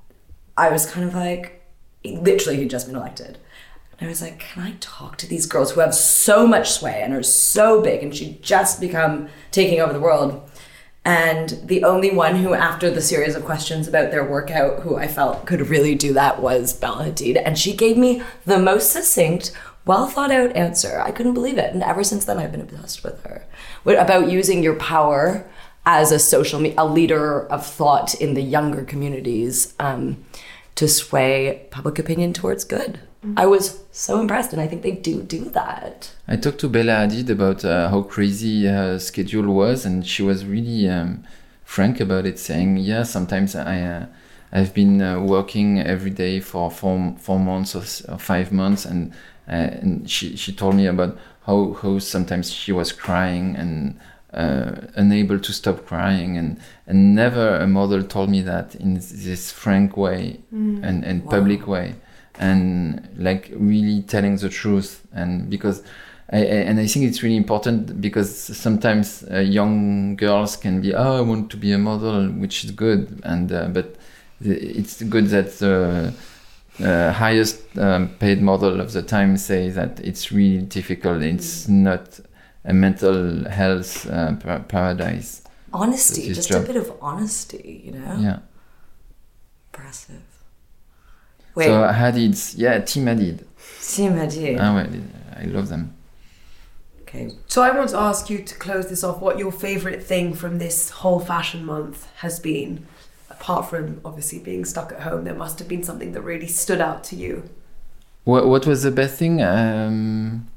S6: I was kind of like, literally he'd just been elected. And I was like, can I talk to these girls who have so much sway and are so big and she'd just become taking over the world? And the only one who, after the series of questions about their workout, who I felt could really do that was Bella Hadid. And she gave me the most succinct, well thought out answer. I couldn't believe it. And ever since then, I've been obsessed with her. About using your power as a social, me- a leader of thought in the younger communities um, to sway public opinion towards good. I was so impressed, and I think they do do that.
S4: I talked to Bella Hadid about uh, how crazy her schedule was, and she was really um, frank about it, saying, "Yeah, sometimes I uh, I've been uh, working every day for four four months or, or five months, and uh, and she she told me about how how sometimes she was crying and uh, unable to stop crying, and and never a model told me that in this frank way mm. and and wow. public way, and like really telling the truth. And because I, I and I think it's really important, because sometimes uh, young girls can be, oh, I want to be a model, which is good, and uh, but it's good that the uh, highest um, paid model of the time say that it's really difficult. It's not a mental health uh, par- paradise.
S6: Honesty, just
S4: job.
S6: a bit of honesty, you know?
S4: Yeah.
S6: Impressive. Wait.
S4: So Hadid's, yeah, Team Hadid.
S6: Team Hadid.
S4: Oh, well, I love them.
S6: Okay.
S7: So I want to ask you to close this off, what your favourite thing from this whole fashion month has been. Apart from obviously being stuck at home, there must have been something that really stood out to you.
S4: What What was the best thing? Um,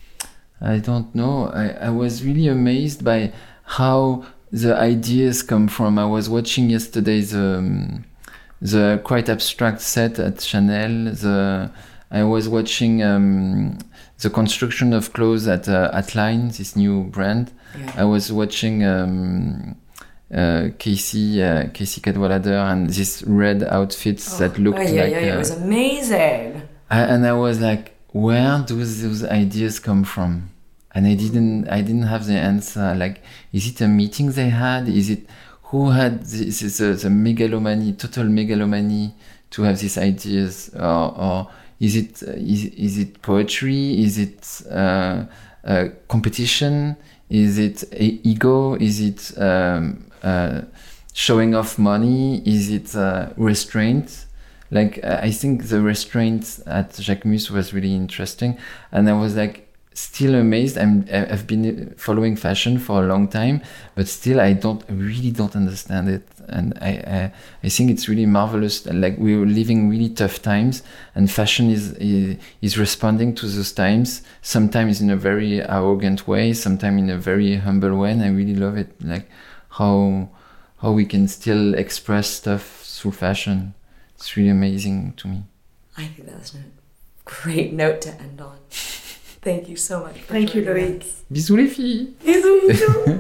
S4: I don't know. I, I was really amazed by how the ideas come from. I was watching yesterday the um, the quite abstract set at Chanel. The I was watching um, the construction of clothes at uh, Atline, this new brand. Yeah. I was watching. Um, Uh, Casey, uh, Casey Cadwallader, and these red outfits oh, that looked
S6: oh, yeah,
S4: like.
S6: Yeah, yeah,
S4: uh,
S6: it was amazing.
S4: I, and I was like, where do those ideas come from? And I didn't, I didn't have the answer. Like, is it a meeting they had? Is it who had this? Is the, the megalomany, total megalomany, to have these ideas, or, or is it uh, is is it poetry? Is it uh, uh, competition? Is it ego? Is it um, uh, showing off money? Is it uh, restraint? Like, I think the restraint at Jacquemus was really interesting. And I was like, still amazed. I'm, I've been following fashion for a long time, but still I don't really don't understand it. And I, I, I think it's really marvelous. Like, we're living really tough times, and fashion is, is is responding to those times. Sometimes in a very arrogant way, sometimes in a very humble way. And I really love it. Like how how we can still express stuff through fashion. It's really amazing to me.
S6: I think that's a great note to end on. Thank you so much.
S7: Thank you, Loïc.
S4: Bisous les filles.
S6: Bisous, bisous.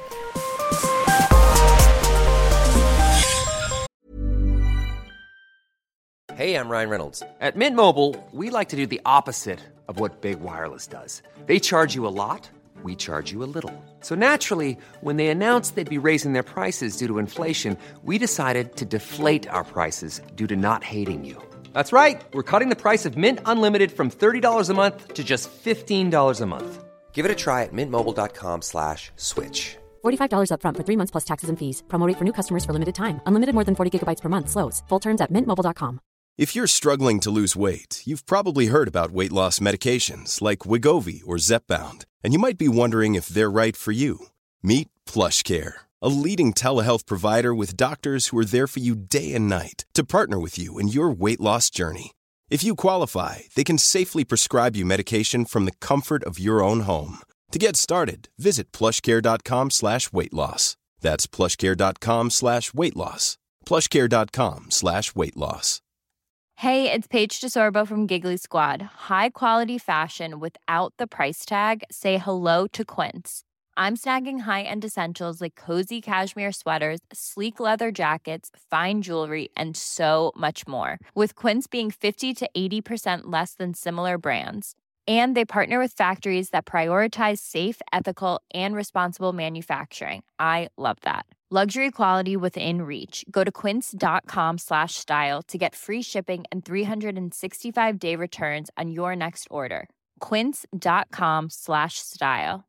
S2: Hey, I'm Ryan Reynolds. At Mint Mobile, we like to do the opposite of what Big Wireless does. They charge you a lot, we charge you a little. So naturally, when they announced they'd be raising their prices due to inflation, we decided to deflate our prices due to not hating you. That's right. We're cutting the price of Mint Unlimited from thirty dollars a month to just fifteen dollars a month. Give it a try at mintmobile.com slash switch.
S8: forty-five dollars up front for three months plus taxes and fees. Promo rate for new customers for limited time. Unlimited more than forty gigabytes per month. Slows full terms at mint mobile dot com.
S3: If you're struggling to lose weight, you've probably heard about weight loss medications like Wegovy or Zepbound, and you might be wondering if they're right for you. Meet PlushCare, a leading telehealth provider with doctors who are there for you day and night to partner with you in your weight loss journey. If you qualify, they can safely prescribe you medication from the comfort of your own home. To get started, visit plushcare.com slash weight loss. That's plushcare.com slash weight loss. plushcare.com slash weight loss.
S9: Hey, it's Paige DeSorbo from Giggly Squad. High quality fashion without the price tag. Say hello to Quince. I'm snagging high-end essentials like cozy cashmere sweaters, sleek leather jackets, fine jewelry, and so much more. With Quince being fifty to eighty percent less than similar brands. And they partner with factories that prioritize safe, ethical, and responsible manufacturing. I love that. Luxury quality within reach. Go to quince.com slash style to get free shipping and three sixty-five day returns on your next order. Quince.com slash style.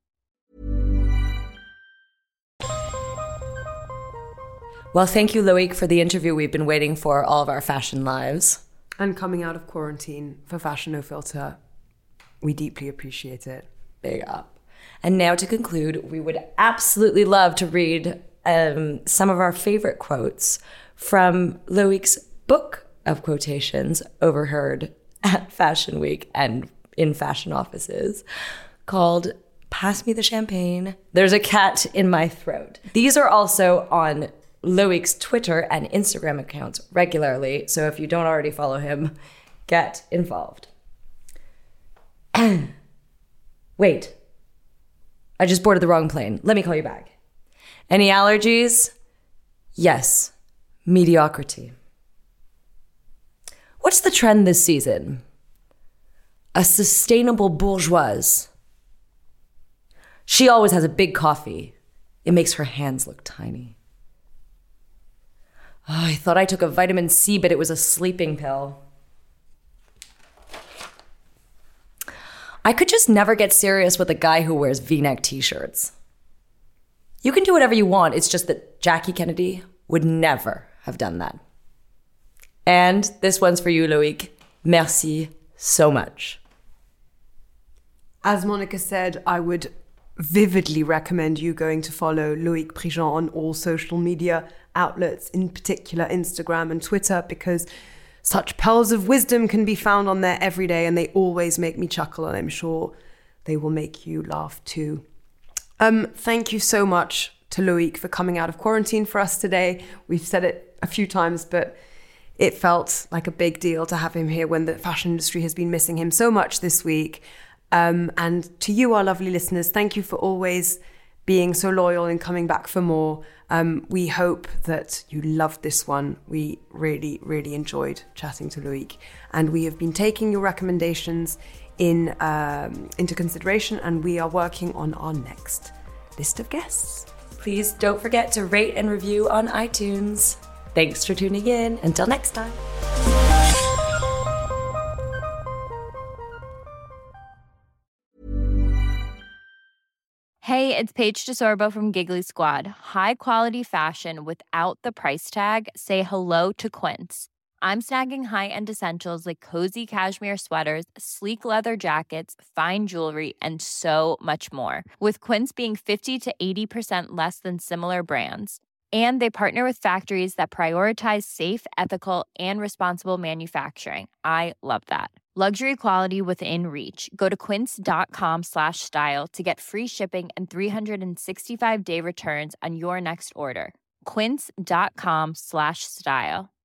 S6: Well, thank you, Loïc, for the interview we've been waiting for all of our fashion lives.
S7: And coming out of quarantine for Fashion No Filter. We deeply appreciate it.
S6: Big up. And now to conclude, we would absolutely love to read um, some of our favorite quotes from Loïc's book of quotations overheard at Fashion Week and in fashion offices called Pass Me the Champagne, There's a Cat in My Throat. These are also on Loic's Twitter and Instagram accounts regularly, so if you don't already follow him, get involved. Wait, I just boarded the wrong plane. Let me call you back. Any allergies? Yes, mediocrity. What's the trend this season? A sustainable bourgeoise. She always has a big coffee. It makes her hands look tiny. Oh, I thought I took a vitamin C, but it was a sleeping pill. I could just never get serious with a guy who wears V-neck t-shirts. You can do whatever you want, it's just that Jackie Kennedy would never have done that. And this one's for you, Loic. Merci so much.
S7: As Monica said, I would vividly recommend you going to follow Loic Prigent on all social media outlets, in particular Instagram and Twitter, because such pearls of wisdom can be found on there every day, and they always make me chuckle, and I'm sure they will make you laugh too. Um, thank you so much to Loic for coming out of quarantine for us today. We've said it a few times, but it felt like a big deal to have him here when the fashion industry has been missing him so much this week. Um, and to you, our lovely listeners, thank you for always being so loyal and coming back for more. Um, we hope that you loved this one. We really, really enjoyed chatting to Loic. And we have been taking your recommendations in um, into consideration, and we are working on our next list of guests.
S6: Please don't forget to rate and review on iTunes. Thanks for tuning in. Until next time.
S9: Hey, it's Paige DeSorbo from Giggly Squad. High quality fashion without the price tag. Say hello to Quince. I'm snagging high-end essentials like cozy cashmere sweaters, sleek leather jackets, fine jewelry, and so much more. With Quince being fifty to eighty percent less than similar brands. And they partner with factories that prioritize safe, ethical, and responsible manufacturing. I love that. Luxury quality within reach. Go to quince.com slash style to get free shipping and three sixty-five day returns on your next order. Quince.com slash style.